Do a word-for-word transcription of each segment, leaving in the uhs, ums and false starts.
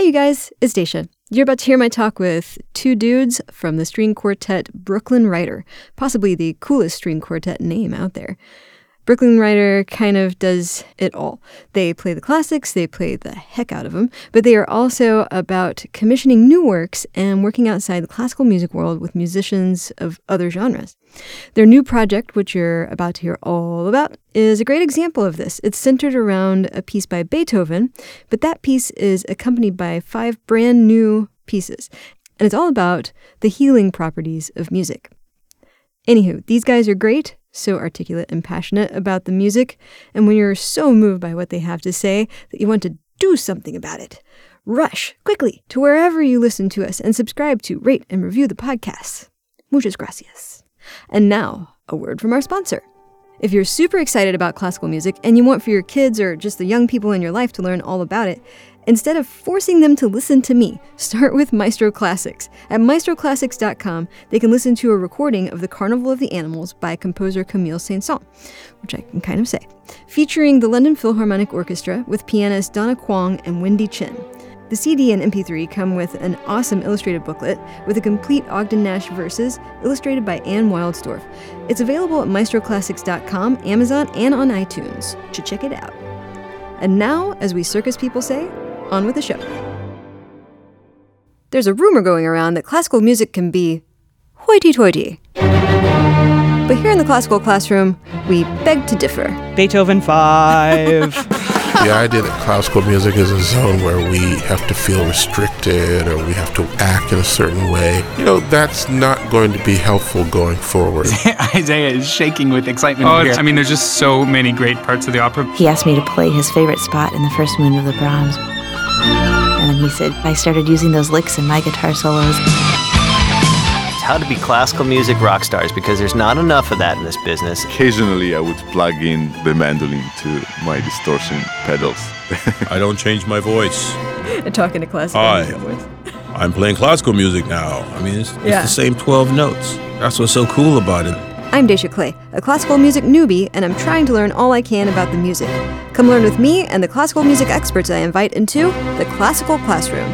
you guys, it's Dacia. You're about to hear my talk with two dudes from the string quartet Brooklyn Rider, possibly the coolest string quartet name out there. Brooklyn Rider kind of does it all. They play the classics, they play the heck out of them, but they are also about commissioning new works and working outside the classical music world with musicians of other genres. Their new project, which you're about to hear all about, is a great example of this. It's centered around a piece by Beethoven, but that piece is accompanied by five brand new pieces, and it's all about the healing properties of music. Anywho, these guys are great, so articulate and passionate about the music, and when you're so moved by what they have to say that you want to do something about it, rush quickly to wherever you listen to us and subscribe to, rate, and review the podcast. Muchas gracias. And now, a word from our sponsor. If you're super excited about classical music and you want for your kids or just the young people in your life to learn all about it, instead of forcing them to listen to me, start with Maestro Classics. At maestro classics dot com, they can listen to a recording of the Carnival of the Animals by composer Camille Saint-Saëns, which I can kind of say, featuring the London Philharmonic Orchestra with pianists Donna Kwong and Wendy Chin. The C D and M P three come with an awesome illustrated booklet with a complete Ogden Nash verses illustrated by Anne Wildsdorf. It's available at maestro classics dot com, Amazon, and on iTunes. You should check it out. And now, as we circus people say, on with the show. There's a rumor going around that classical music can be hoity-toity. But here in the classical classroom, we beg to differ. Beethoven five. The idea that classical music is a zone where we have to feel restricted or we have to act in a certain way, you know, that's not going to be helpful going forward. Isaiah is shaking with excitement. Oh, here. I mean, there's just so many great parts of the opera. He asked me to play his favorite spot in the first movement of the Brahms. And then he said, I started using those licks in my guitar solos. How to be classical music rock stars, because there's not enough of that in this business. Occasionally I would plug in the mandolin to my distortion pedals. I don't change my voice. Talking to classical Hi. music voice. I'm playing classical music now. I mean, it's, it's Yeah. the same twelve notes. That's what's so cool about it. I'm Dacia Clay, a classical music newbie, and I'm trying to learn all I can about the music. Come learn with me and the classical music experts I invite into the Classical Classroom.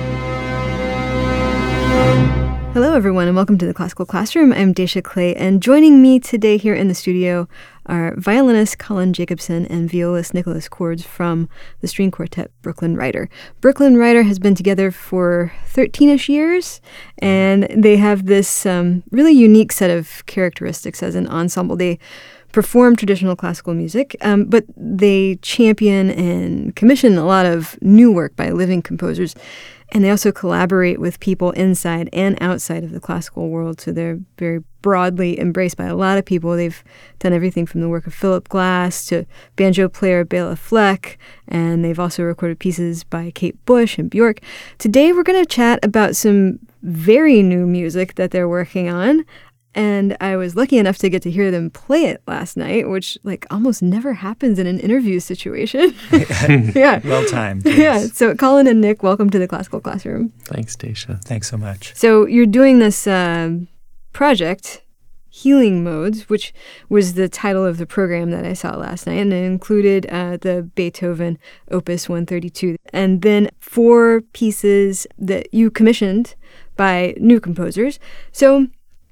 Hello, everyone, and welcome to the Classical Classroom. I'm Dacia Clay, and joining me today here in the studio are violinist Colin Jacobson and violist Nicholas Cords from the string quartet Brooklyn Rider. Brooklyn Rider has been together for thirteen-ish years, and they have this um, really unique set of characteristics as an ensemble. They perform traditional classical music, um, but they champion and commission a lot of new work by living composers. And they also collaborate with people inside and outside of the classical world, so they're very broadly embraced by a lot of people. They've done everything from the work of Philip Glass to banjo player Bela Fleck, and they've also recorded pieces by Kate Bush and Bjork. Today we're going to chat about some very new music that they're working on. And I was lucky enough to get to hear them play it last night, which like almost never happens in an interview situation. Yeah. Well timed. Yeah. Yes. So Colin and Nick, welcome to the Classical Classroom. Thanks, Dacia. Thanks so much. So you're doing this uh, project, Healing Modes, which was the title of the program that I saw last night, and it included uh, the Beethoven Opus one thirty-two, and then four pieces that you commissioned by new composers. So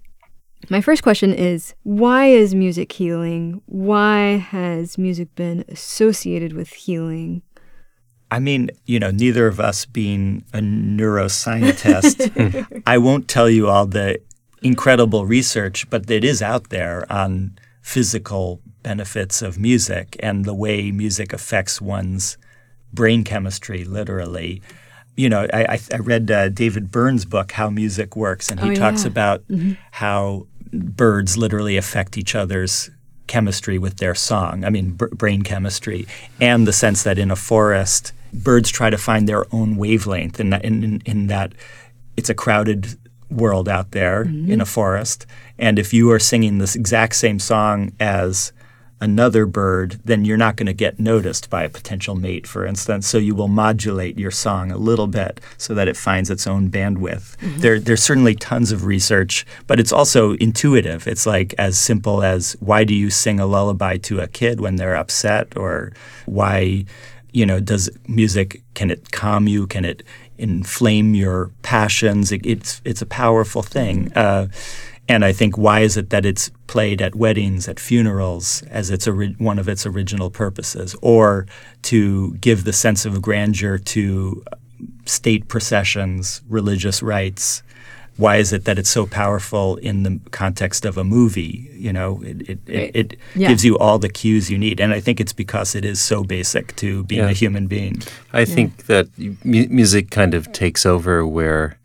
my first question is, why is music healing? Why has music been associated with healing? I mean, you know, neither of us being a neuroscientist, I won't tell you all the incredible research, but it is out there on physical benefits of music and the way music affects one's brain chemistry, literally. You know, I, I read uh, David Byrne's book, How Music Works, and he oh, talks yeah. about mm-hmm. how birds literally affect each other's chemistry with their song, I mean, b- brain chemistry, and the sense that in a forest, birds try to find their own wavelength, in that, in, in, in that it's a crowded world out there mm-hmm. in a forest, and if you are singing this exact same song as another bird, then you're not going to get noticed by a potential mate, for instance. So you will modulate your song a little bit so that it finds its own bandwidth. Mm-hmm. There, there's certainly tons of research, but it's also intuitive. It's like as simple as, why do you sing a lullaby to a kid when they're upset, or why, you know, does music, can it calm you? Can it inflame your passions? It, it's it's a powerful thing. Uh, and I think why is it that it's played at weddings, at funerals, as its ori- one of its original purposes, or to give the sense of grandeur to state processions, religious rites? Why is it that it's so powerful in the context of a movie? You know, it it, Right. it, it Yeah. gives you all the cues you need. And I think it's because it is so basic to being Yeah. a human being. I think that mu- music kind of takes over where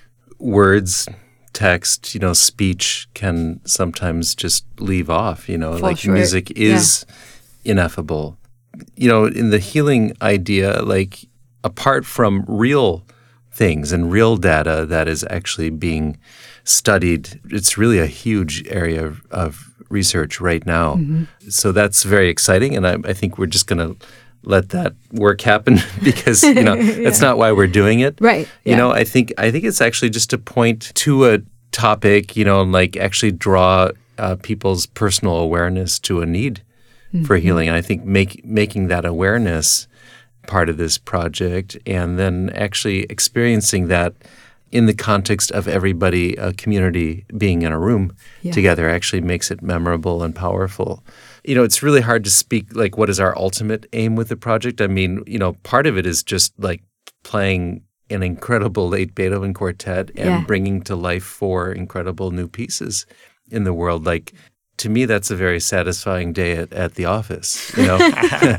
words, text, you know, speech can sometimes just leave off, you know, Fall like short. music is ineffable. You know, in the healing idea, like apart from real things and real data that is actually being studied, it's really a huge area of, of research right now. Mm-hmm. So that's very exciting, and I, I think we're just going to let that work happen because you know that's not why we're doing it. Right. You yeah. know, I think I think it's actually just to point to a topic, you know, and like actually draw uh, people's personal awareness to a need Mm-hmm. for healing. And I think make making that awareness part of this project, and then actually experiencing that in the context of everybody, a community being in a room Yeah. together, actually makes it memorable and powerful. You know, it's really hard to speak like what is our ultimate aim with the project. I mean, you know, part of it is just like playing an incredible late Beethoven quartet and Yeah. bringing to life four incredible new pieces in the world. Like, to me, that's a very satisfying day at, at the office, you know.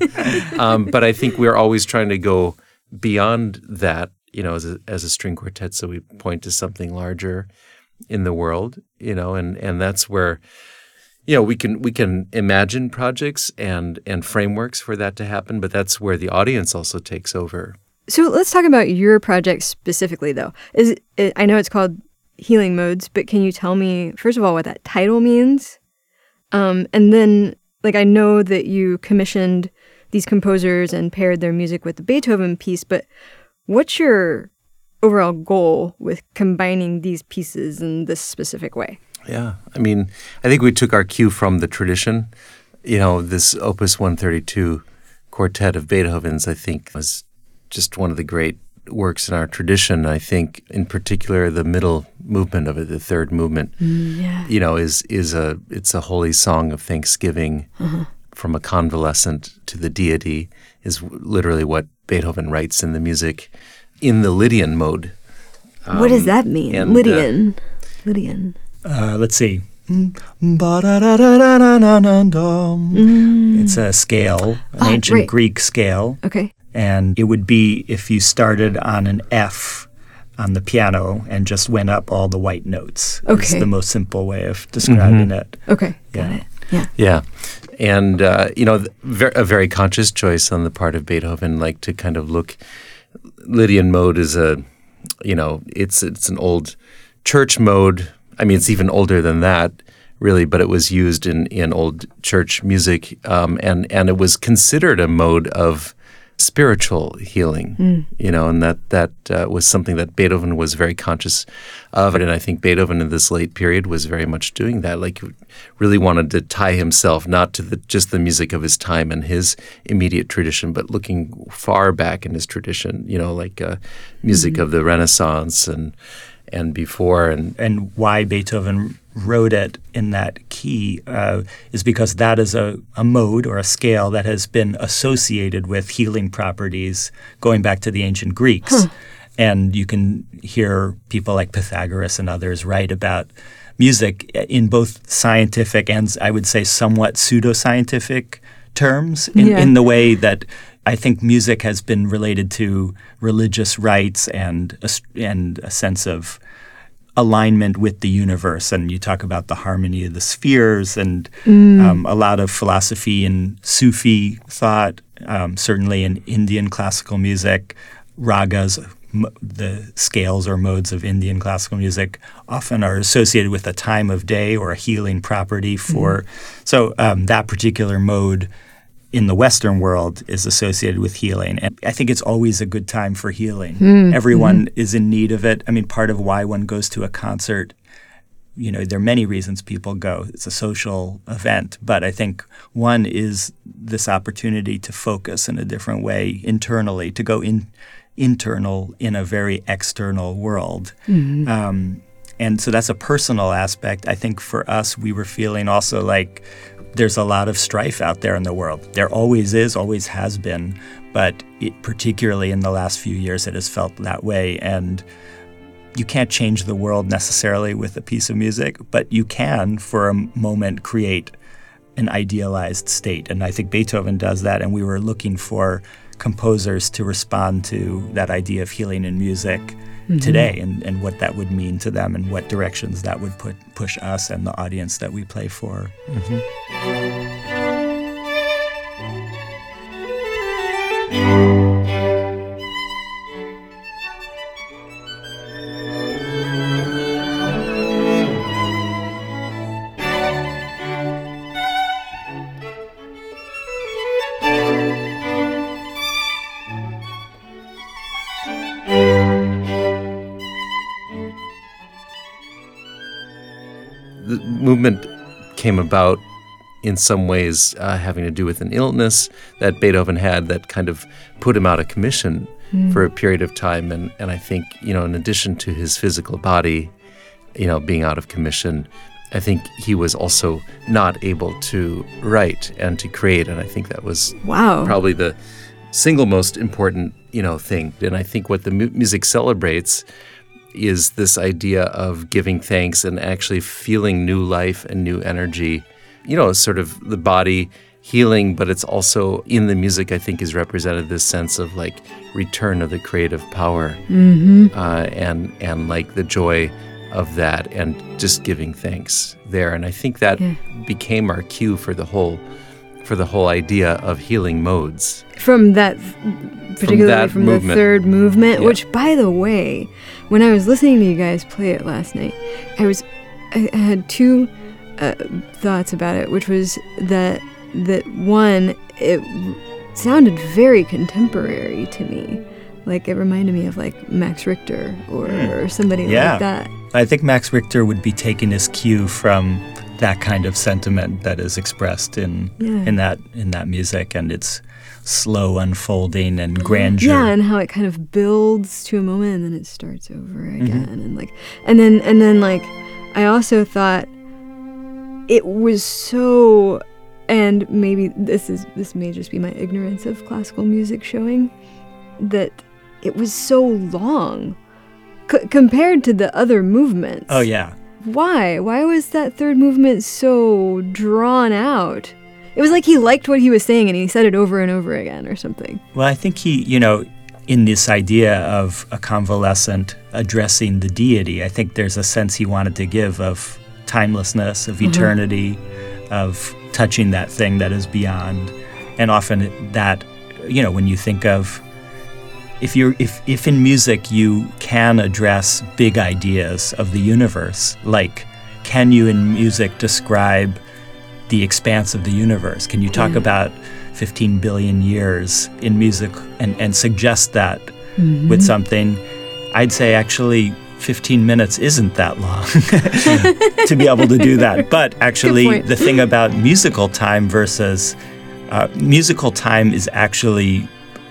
um, but I think we're always trying to go beyond that, you know, as a, as a string quartet. So we point to something larger in the world, you know, and, and that's where, you know, we can we can imagine projects and and frameworks for that to happen, but that's where the audience also takes over. So let's talk about your project specifically, though. Is it, I know it's called Healing Modes, but can you tell me, first of all, what that title means? Um, and then, like, I know that you commissioned these composers and paired their music with the Beethoven piece, but what's your overall goal with combining these pieces in this specific way? Yeah, I mean, I think we took our cue from the tradition. You know, this Opus one thirty-two quartet of Beethoven's, I think, was just one of the great works in our tradition. I think, in particular, the middle movement of it, the third movement, Yeah. you know, is is a it's a holy song of thanksgiving Uh-huh. from a convalescent to the deity. Is literally what Beethoven writes in the music in the Lydian mode. What does Um, that mean? and, uh, Lydian. Lydian. Uh, let's see. It's a scale, an Ah, ancient right. Greek scale. Okay. And it would be if you started on an F on the piano and just went up all the white notes. It's Okay. the most simple way of describing it. Okay. Got Yeah. it. Yeah. Yeah. And, uh, you know, th- ver- a very conscious choice on the part of Beethoven, like to kind of look, Lydian mode is a, you know, it's it's an old church mode. I mean, it's even older than that, really, but it was used in, in old church music, um, and, and it was considered a mode of spiritual healing, Mm. you know, and that that uh, was something that Beethoven was very conscious of. And I think Beethoven in this late period was very much doing that, like really wanted to tie himself not to the, just the music of his time and his immediate tradition, but looking far back in his tradition, you know, like uh, music Mhm. of the Renaissance and and before. And, and why Beethoven wrote it in that key uh, is because that is a, a mode or a scale that has been associated with healing properties going back to the ancient Greeks. Huh. And you can hear people like Pythagoras and others write about music in both scientific and, I would say, somewhat pseudoscientific terms in, Yeah. in the way that I think music has been related to religious rites and a, s- and a sense of alignment with the universe. And you talk about the harmony of the spheres and Mm. um, a lot of philosophy and Sufi thought, um, certainly in Indian classical music, ragas, m- the scales or modes of Indian classical music often are associated with a time of day or a healing property for, so um, that particular mode in the Western world is associated with healing. And I think it's always a good time for healing. Mm, Everyone mhm. is in need of it. I mean, part of why one goes to a concert you know, there are many reasons people go. It's a social event. But I think one is this opportunity to focus in a different way internally, to go in internal in a very external world. Mm-hmm. Um, and so that's a personal aspect. I think for us, we were feeling also like there's a lot of strife out there in the world. There always is, always has been. But it, particularly in the last few years, it has felt that way. And you can't change the world necessarily with a piece of music, but you can, for a moment, create an idealized state. And I think Beethoven does that, and we were looking for composers to respond to that idea of healing in music mm-hmm. today, and, and what that would mean to them, and what directions that would put push us and the audience that we play for. Mm-hmm. The movement came about in some ways uh, having to do with an illness that Beethoven had that kind of put him out of commission mm. for a period of time. And, and I think, you know, in addition to his physical body, you know, being out of commission, I think he was also not able to write and to create. And I think that was wow. probably the single most important, you know, thing. And I think what the mu- music celebrates is this idea of giving thanks and actually feeling new life and new energy. You know, sort of the body healing, but it's also in the music, I think, is represented this sense of like return of the creative power mm-hmm. uh, and and like the joy of that and just giving thanks there. And I think that yeah. became our cue for the whole for the whole idea of healing modes. From that, particularly from, that from the third movement, yeah. which, by the way, when I was listening to you guys play it last night, I was I, I had two uh, thoughts about it, which was that that one, it sounded very contemporary to me. Like it reminded me of like Max Richter or, mm. or somebody yeah. like that. I think Max Richter would be taking his cue from that kind of sentiment that is expressed in yeah. in that in that music, and its slow unfolding and grandeur. Yeah, and how it kind of builds to a moment and then it starts over again, mm-hmm. and like, and then and then like, I also thought it was so, and maybe this is this may just be my ignorance of classical music showing, that it was so long c- compared to the other movements. Oh yeah. Why? Why was that third movement so drawn out? It was like he liked what he was saying and he said it over and over again or something. Well, I think he, you know, in this idea of a convalescent addressing the deity, I think there's a sense he wanted to give of timelessness, of mm-hmm. eternity, of touching that thing that is beyond. And often that, you know, when you think of, if you're if, if in music you can address big ideas of the universe, like can you in music describe the expanse of the universe? Can you talk yeah. about fifteen billion years in music and, and suggest that mm-hmm. with something? I'd say actually fifteen minutes isn't that long to be able to do that. But actually the thing about musical time versus uh, musical time is actually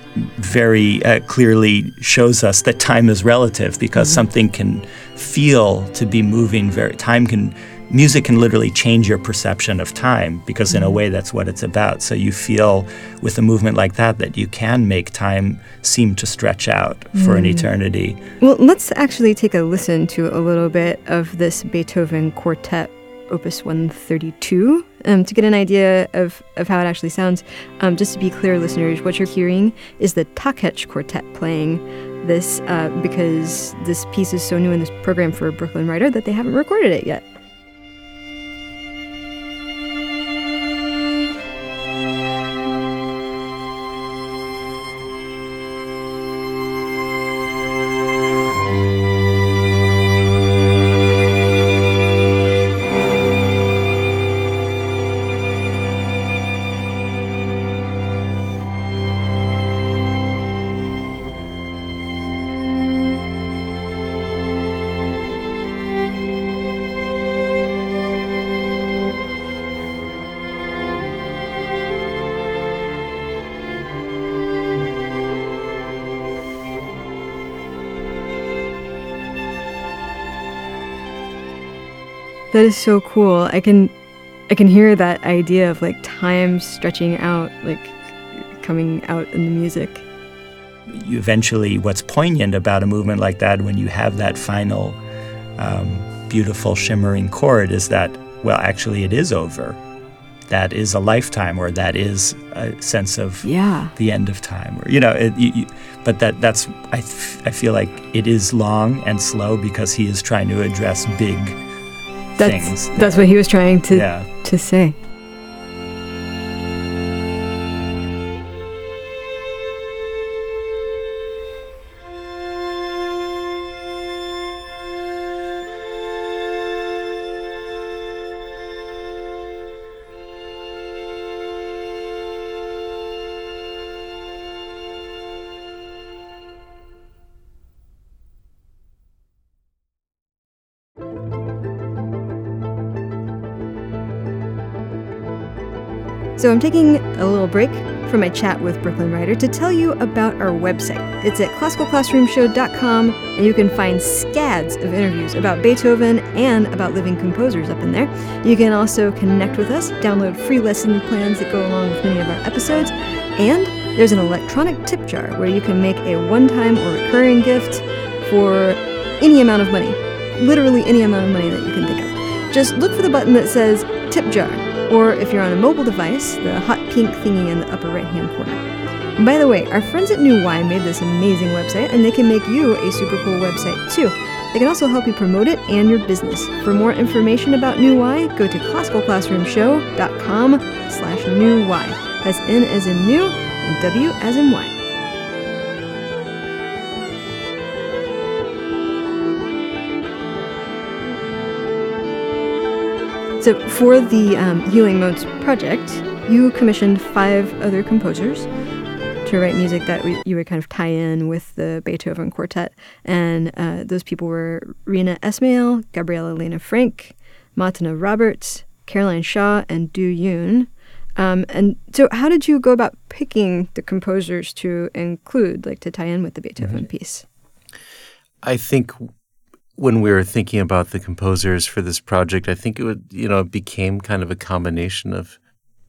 very uh, clearly shows us that time is relative, because mm-hmm. something can feel to be moving very, time can, music can literally change your perception of time, because in a way that's what it's about. So you feel with a movement like that that you can make time seem to stretch out for mm. an eternity. Well, let's actually take a listen to a little bit of this Beethoven Quartet, Opus one thirty-two, um, to get an idea of, of how it actually sounds. Um, just to be clear, listeners, what you're hearing is the Takesh Quartet playing this uh, because this piece is so new in this program for Brooklyn Writer that they haven't recorded it yet. That is so cool. I can I can hear that idea of like time stretching out, like coming out in the music. You eventually, what's poignant about a movement like that when you have that final um, beautiful shimmering chord is that, well, actually it is over. That is a lifetime, or that is a sense of yeah. the end of time, or you know. It, you, you, but that that's I f- I feel like it is long and slow because he is trying to address big that's, things. That's what he was trying to yeah. to say. So I'm taking a little break from my chat with Brooklyn Ryder to tell you about our website. It's at classical classroom show dot com, and you can find scads of interviews about Beethoven and about living composers up in there. You can also connect with us, download free lesson plans that go along with many of our episodes, and there's an electronic tip jar where you can make a one-time or recurring gift for any amount of money, literally any amount of money that you can think of. Just look for the button that says Tip Jar, or if you're on a mobile device, the hot pink thingy in the upper right-hand corner. And by the way, our friends at New Y made this amazing website, and they can make you a super cool website too. They can also help you promote it and your business. For more information about New Y, go to classical classroom show dot com slash new Y. That's N as in new and W as in Y. So for the um, Healing Modes project, you commissioned five other composers to write music that we, you would kind of tie in with the Beethoven Quartet. And uh, those people were Rina Esmail, Gabriela Lena Frank, Matana Roberts, Caroline Shaw, and Du Yoon. Um, and so how did you go about picking the composers to include, like to tie in with the Beethoven mm-hmm. piece? I think when we were thinking about the composers for this project, I think it would, you know, it became kind of a combination of,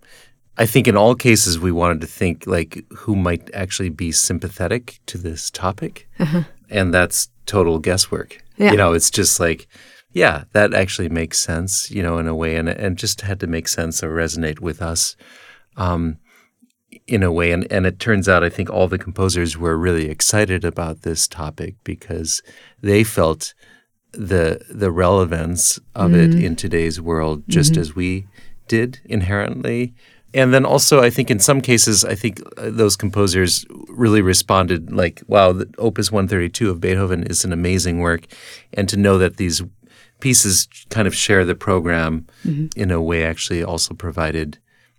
I think in all cases we wanted to think like who might actually be sympathetic to this topic. Uh-huh. And that's total guesswork. Yeah. You know, it's just like, yeah, that actually makes sense, you know, in a way, and and just had to make sense or resonate with us um, in a way. And, and it turns out I think all the composers were really excited about this topic because they felt the the relevance of mm-hmm. it in today's world just mm-hmm. as we did inherently. And then also I think in some cases I think those composers really responded like, wow, the Opus one thirty-two of Beethoven is an amazing work, and to know that these pieces kind of share the program mm-hmm. in a way actually also provided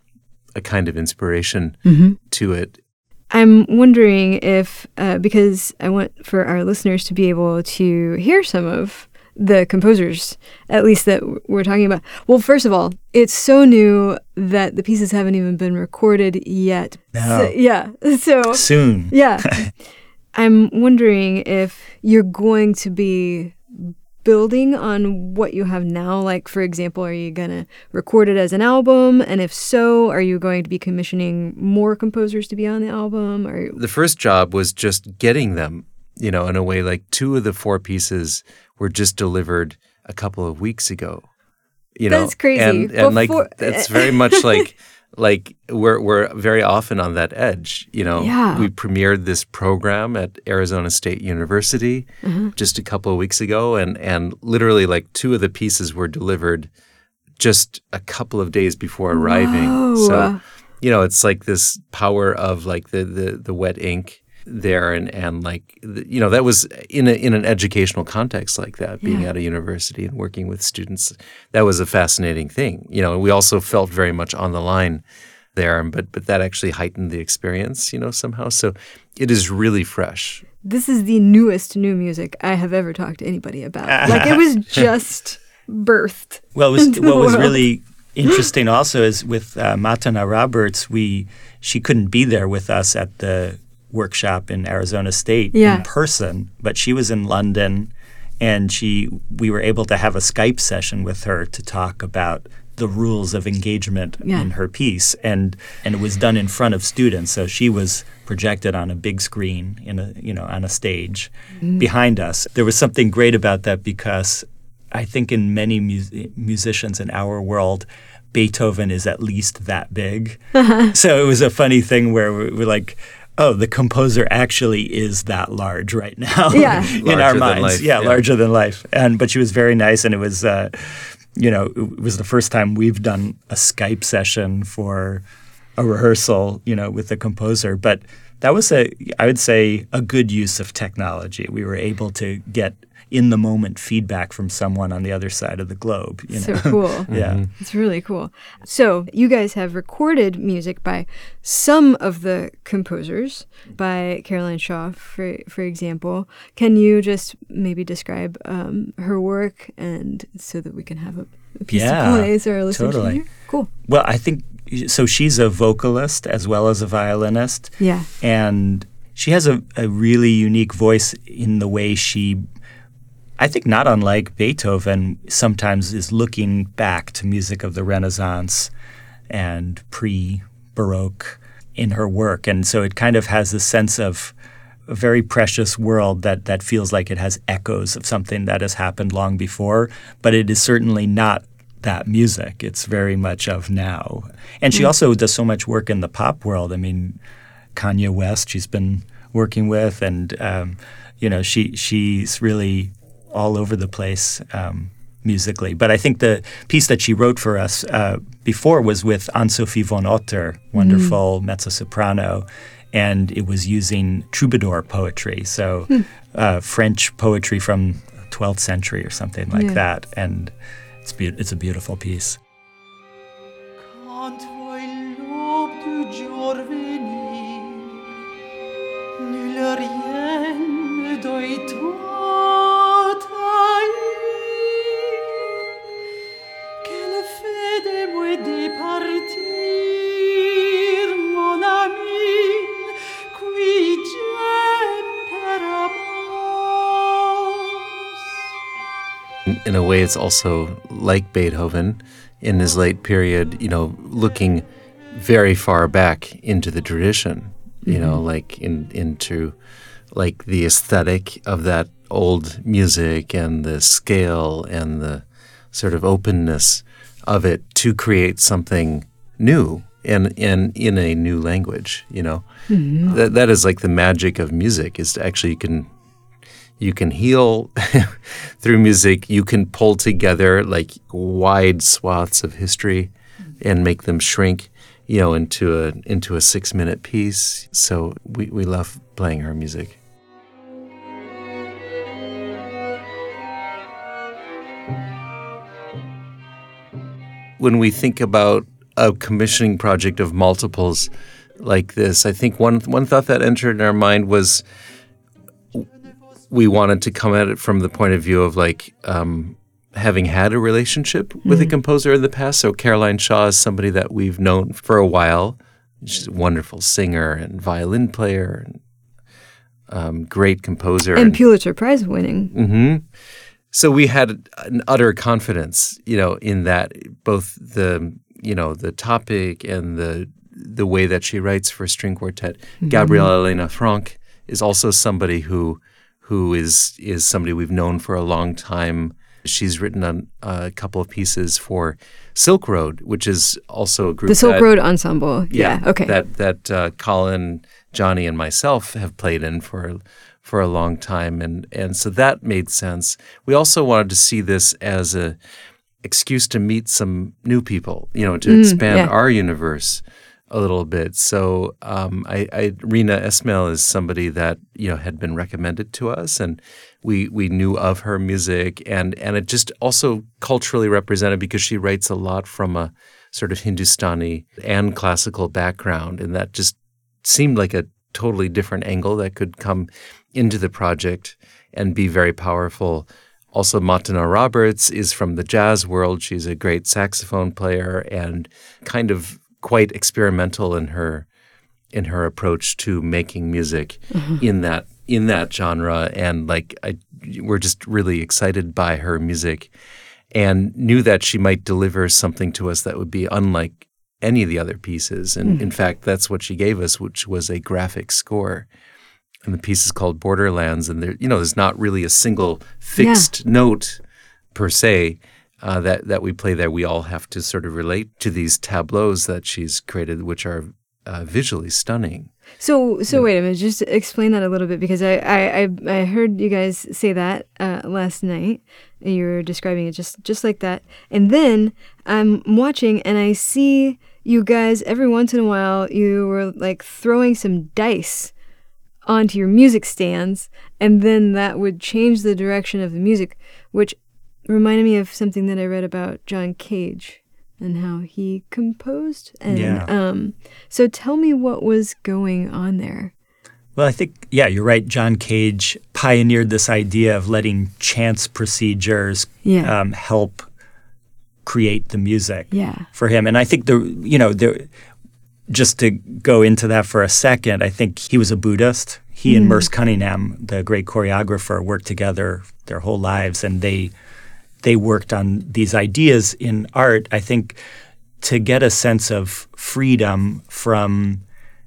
a kind of inspiration mm-hmm. to it. I'm wondering if, uh, because I want for our listeners to be able to hear some of the composers, at least that we're talking about. Well, first of all, it's so new that the pieces haven't even been recorded yet. No. So, yeah. So soon. Yeah. I'm wondering if you're going to be building on what you have now. Like, for example, are you going to record it as an album? And if so, are you going to be commissioning more composers to be on the album? Or the first job was just getting them, you know, in a way. Like two of the four pieces were just delivered a couple of weeks ago. You know, that's crazy. And, and like that's very much like like we're we're very often on that edge. You know, yeah. We premiered this program at Arizona State University uh-huh. just a couple of weeks ago, and and literally like two of the pieces were delivered just a couple of days before arriving. Whoa. So, you know, it's like this power of like the the, the wet ink there, and and like the, you know, that was in a, in an educational context like that, being yeah. at a university and working with students. That was a fascinating thing, you know. And we also felt very much on the line there, but but that actually heightened the experience, you know, somehow. So it is really fresh. This is the newest new music I have ever talked to anybody about. Like it was just birthed. Well, it was, what world. was really interesting also is with uh, Matana Roberts, we she couldn't be there with us at the workshop in Arizona State yeah. in person, but she was in London, and she we were able to have a Skype session with her to talk about the rules of engagement Yeah. in her piece, and and it was done in front of students. So she was projected on a big screen in a you know on a stage Mm. behind us. There was something great about that because I think in many mu- musicians in our world, Beethoven is at least that big. So it was a funny thing where we we're like, oh, the composer actually is that large right now Yeah. in Larger our than minds. life, Yeah, yeah. larger than life. And but she was very nice, and it was, uh, you know, it was the first time we've done a Skype session for a rehearsal, you know, with the composer. But that was a, I would say, a good use of technology. We were able to get in the moment feedback from someone on the other side of the globe. You So know? cool. Yeah. It's really cool. So you guys have recorded music by some of the composers, by Caroline Shaw, for for example. Can you just maybe describe um, her work, and so that we can have a, a piece Yeah, to play so our listeners totally. can hear? Cool. Well, I think so. She's a vocalist as well as a violinist. Yeah. And she has a, a really unique voice in the way she, I think not unlike Beethoven, sometimes is looking back to music of the Renaissance and pre-Baroque in her work. And so it kind of has this sense of a very precious world that, that feels like it has echoes of something that has happened long before, but it is certainly not that music. It's very much of now. And she Mm. also does so much work in the pop world. I mean, Kanye West she's been working with, and um, you know, she she's really all over the place um, musically. But I think the piece that she wrote for us uh, before was with Anne-Sophie von Otter, wonderful mezzo-soprano, and it was using troubadour poetry, so Hmm. uh, French poetry from twelfth century or something like Yeah. that. And it's be- it's a beautiful piece. Quand voi l'aube du jour venir, nul rien ne doit trahir. Quel fait de moi départir, mon ami, qui j'aime per amour. In, in a way, it's also like Beethoven in his late period, you know, looking very far back into the tradition, you know, Mhm. like in into like the aesthetic of that old music and the scale and the sort of openness of it to create something new and, and in a new language, you know. Mhm. That that is like the magic of music, is to actually you can you can heal through music. You can pull together like wide swaths of history and make them shrink, you know, into a into a six minute piece. So we, we love playing her music. When we think about a commissioning project of multiples like this, I think one one thought that entered in our mind was we wanted to come at it from the point of view of like um, having had a relationship with a Mhm. composer in the past. So Caroline Shaw is somebody that we've known for a while. She's a wonderful singer and violin player and um, great composer. And Pulitzer Prize winning. hmm So we had an utter confidence, you know, in that both the, you know, the topic and the the way that she writes for string quartet. Mhm. Gabrielle Elena Franck is also somebody who who is is somebody we've known for a long time. She's written a, a couple of pieces for Silk Road, which is also a group. The Silk that- Road Ensemble. Yeah, okay. That that uh, Colin, Johnny, and myself have played in for for a long time, and and so that made sense. We also wanted to see this as a excuse to meet some new people, you know, to Mm, expand yeah. our universe a little bit. So um, I, I Rina Esmail is somebody that, you know, had been recommended to us, and we we knew of her music, and and it just also culturally represented because she writes a lot from a sort of Hindustani and classical background, and that just seemed like a totally different angle that could come into the project and be very powerful. Also, Martina Roberts is from the jazz world. She's a great saxophone player and kind of quite experimental in her in her approach to making music Mhm. in that in that genre, and like I, we're just really excited by her music, and knew that she might deliver something to us that would be unlike any of the other pieces. And mm. in fact, that's what she gave us, which was a graphic score. And the piece is called Borderlands, and there, you know, there's not really a single fixed yeah. note per se uh, that that we play there. We all have to sort of relate to these tableaus that she's created, which are uh, visually stunning. So, so yeah. wait a minute. Just explain that a little bit, because I I, I heard you guys say that uh, last night. You were describing it just just like that, and then I'm watching and I see you guys every once in a while. You were like throwing some dice onto your music stands, and then that would change the direction of the music, which reminded me of something that I read about John Cage and how he composed. And yeah. um, so tell me what was going on there. Well, I think, yeah, you're right. John Cage pioneered this idea of letting chance procedures yeah. um, help create the music yeah. for him. And I think, the you know, the just to go into that for a second, I think he was a Buddhist. He mm. and Merce Cunningham, the great choreographer, worked together their whole lives, and they they worked on these ideas in art, I think, to get a sense of freedom from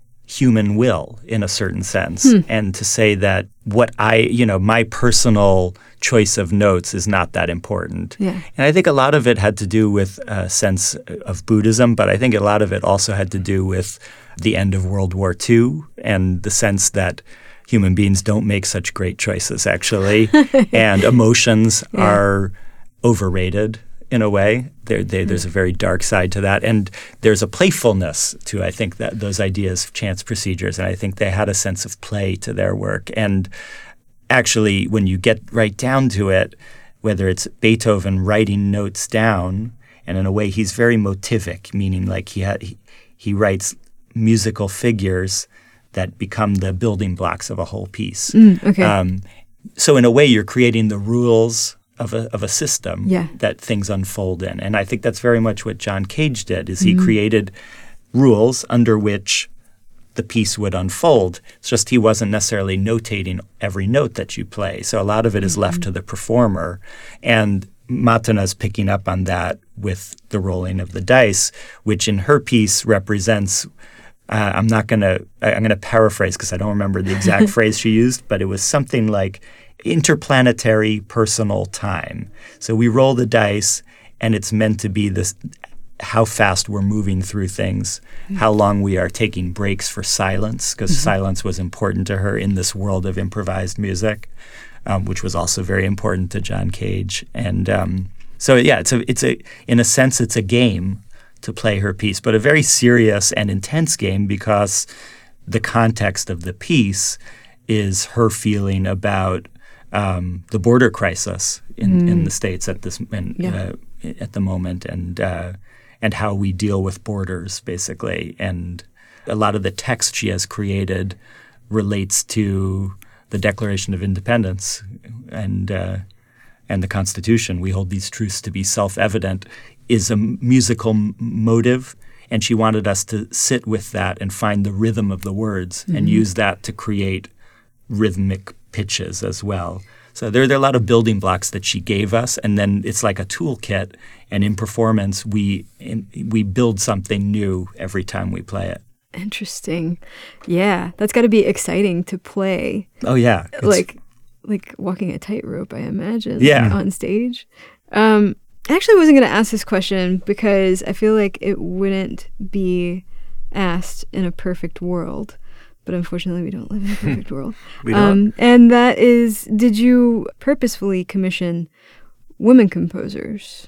human will in a certain sense, hmm. and to say that what I, you know, my personal choice of notes is not that important. Yeah. And I think a lot of it had to do with a sense of Buddhism, but I think a lot of it also had to do with the end of World War Two and the sense that human beings don't make such great choices, actually, and emotions yeah. are overrated in a way. There, they, there's a very dark side to that. And there's a playfulness to, I think, that those ideas of chance procedures. And I think they had a sense of play to their work. And actually, when you get right down to it, whether it's Beethoven writing notes down, and in a way he's very motivic, meaning like he ha- he, he writes musical figures that become the building blocks of a whole piece. Mm, okay. Um, so in a way, you're creating the rules of a of a system yeah. that things unfold in. And I think that's very much what John Cage did, is he mm-hmm. created rules under which the piece would unfold. It's just he wasn't necessarily notating every note that you play. So a lot of it is mm-hmm. left to the performer. And Matana's picking up on that with the rolling of the dice, which in her piece represents uh, I'm not going to I'm going to paraphrase because I don't remember the exact phrase she used, but it was something like interplanetary personal time. So we roll the dice, and it's meant to be this how fast we're moving through things, mm-hmm. how long we are taking breaks for silence, because mm-hmm. silence was important to her in this world of improvised music, um, which was also very important to John Cage. And um, so, yeah, it's a, it's a, in a sense, it's a game to play her piece, but a very serious and intense game, because the context of the piece is her feeling about um, the border crisis in, mm. in the States at this in, yeah. uh, at the moment, and uh, and how we deal with borders, basically. And a lot of the text she has created relates to the Declaration of Independence and uh, and the Constitution. We hold these truths to be self-evident is a musical m- motive, and she wanted us to sit with that and find the rhythm of the words mm-hmm. and use that to create rhythmic pitches as well. So there, there are a lot of building blocks that she gave us, and then it's like a toolkit, and in performance we in, we build something new every time we play it. Interesting. Yeah, that's got to be exciting to play. Oh yeah. Like like walking a tightrope, I imagine, yeah. on stage. Um, I actually wasn't going to ask this question because I feel like it wouldn't be asked in a perfect world. But unfortunately, we don't live in a perfect world. We don't. Um, and that is, did you purposefully commission women composers?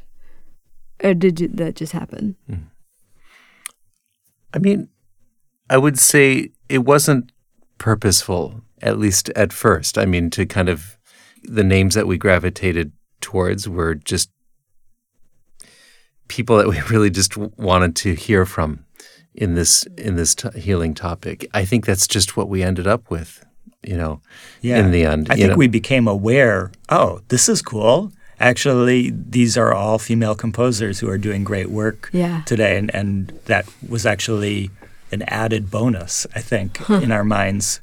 Or did you, that just happen? I mean, I would say it wasn't purposeful, at least at first. I mean, to kind of, the names that we gravitated towards were just people that we really just wanted to hear from in this in this t- healing topic. I think that's just what we ended up with, you know, yeah. in the end. I you think know? we became aware, oh, this is cool. Actually, these are all female composers who are doing great work yeah. today. And, and that was actually an added bonus, I think, huh. in our minds.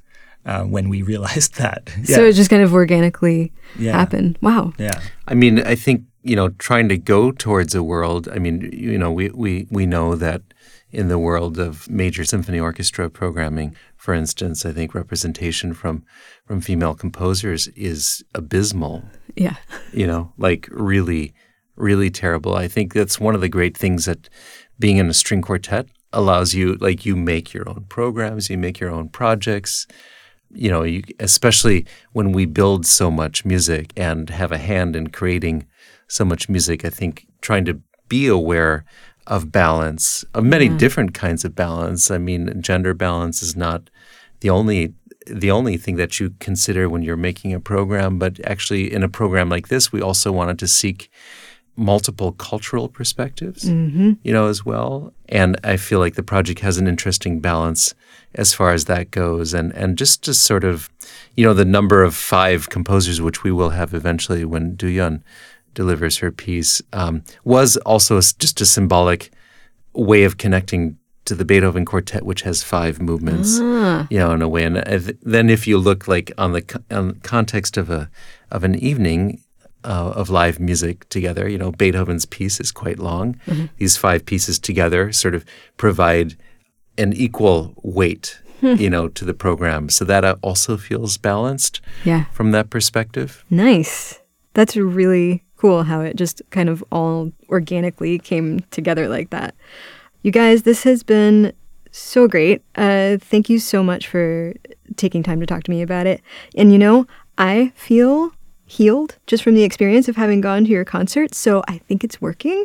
uh, when we realized that. Yeah. So it just kind of organically yeah. happened. Wow. Yeah. I mean, I think, you know, trying to go towards a world, I mean, you know, we, we, we know that in the world of major symphony orchestra programming, for instance, I think representation from, from female composers is abysmal. Yeah. You know, like really, really terrible. I think that's one of the great things that being in a string quartet allows you, like you make your own programs, you make your own projects, you know, you, especially when we build so much music and have a hand in creating so much music, I think trying to be aware of balance, of many yeah. different kinds of balance. I mean, gender balance is not the only the only thing that you consider when you're making a program, but actually in a program like this, we also wanted to seek multiple cultural perspectives, mm-hmm. you know, as well. And I feel like the project has an interesting balance as far as that goes. And and just to sort of, you know, the number of five composers, which we will have eventually when Dooyeon delivers her piece, um, was also just a symbolic way of connecting to the Beethoven Quartet, which has five movements, ah. you know, in a way. And uh, then if you look like on the on the context of a of an evening uh, of live music together, you know, Beethoven's piece is quite long. Mm-hmm. These five pieces together sort of provide an equal weight, you know, to the program. So that also feels balanced yeah. from that perspective. Nice. That's really cool how it just kind of all organically came together like that. You guys, this has been so great. Uh, thank you so much for taking time to talk to me about it. And you know, I feel healed just from the experience of having gone to your concert, so I think it's working.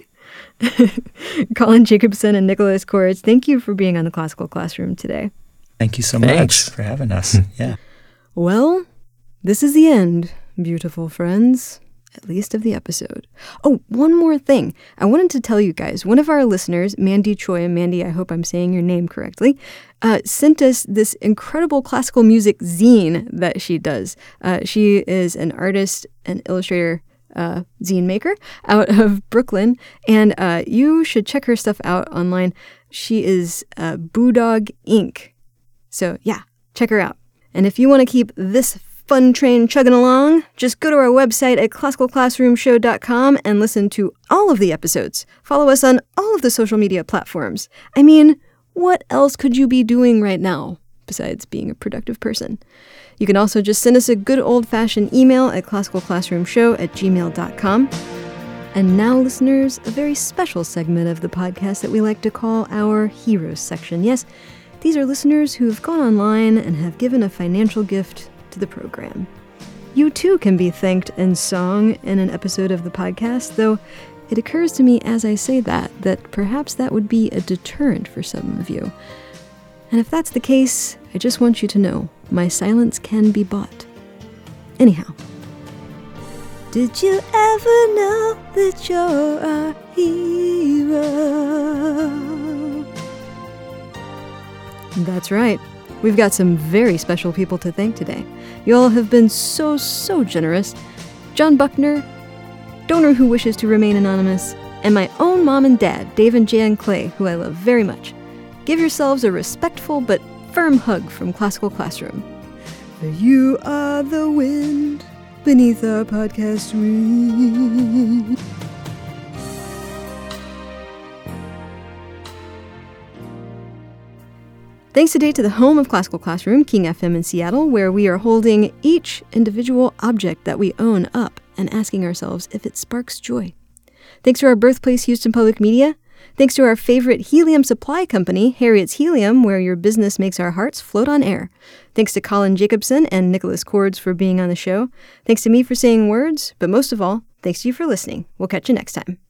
Colin Jacobson and Nicholas Cords, thank you for being on the Classical Classroom today. Thank you so Thanks. much for having us. Yeah. Well, this is the end, beautiful friends. At least of the episode. Oh, one more thing. I wanted to tell you guys, one of our listeners, Mandy Choi, and Mandy, I hope I'm saying your name correctly, uh, sent us this incredible classical music zine that she does. Uh, she is an artist and illustrator, uh, zine maker out of Brooklyn, and uh, you should check her stuff out online. She is uh, Boodog Incorporated. So yeah, check her out. And if you want to keep this fun train chugging along, just go to our website at classical classroom show dot com and listen to all of the episodes. Follow us on all of the social media platforms. I mean, what else could you be doing right now besides being a productive person? You can also just send us a good old-fashioned email at classical classroom show at gmail dot com. And now, listeners, a very special segment of the podcast that we like to call our Heroes section. Yes, these are listeners who have gone online and have given a financial gift to the program. You too can be thanked in song in an episode of the podcast, though it occurs to me as I say that that perhaps that would be a deterrent for some of you. And if that's the case, I just want you to know my silence can be bought. Anyhow, did you ever know that you're a hero? That's right. We've got some very special people to thank today. You all have been so, so generous. John Buckner, donor who wishes to remain anonymous, and my own mom and dad, Dave and Jan Clay, who I love very much. Give yourselves a respectful but firm hug from Classical Classroom. For you are the wind beneath our podcast wing. Thanks today to the home of Classical Classroom, King F M in Seattle, where we are holding each individual object that we own up and asking ourselves if it sparks joy. Thanks to our birthplace, Houston Public Media. Thanks to our favorite helium supply company, Harriet's Helium, where your business makes our hearts float on air. Thanks to Colin Jacobson and Nicholas Cords for being on the show. Thanks to me for saying words, but most of all, thanks to you for listening. We'll catch you next time.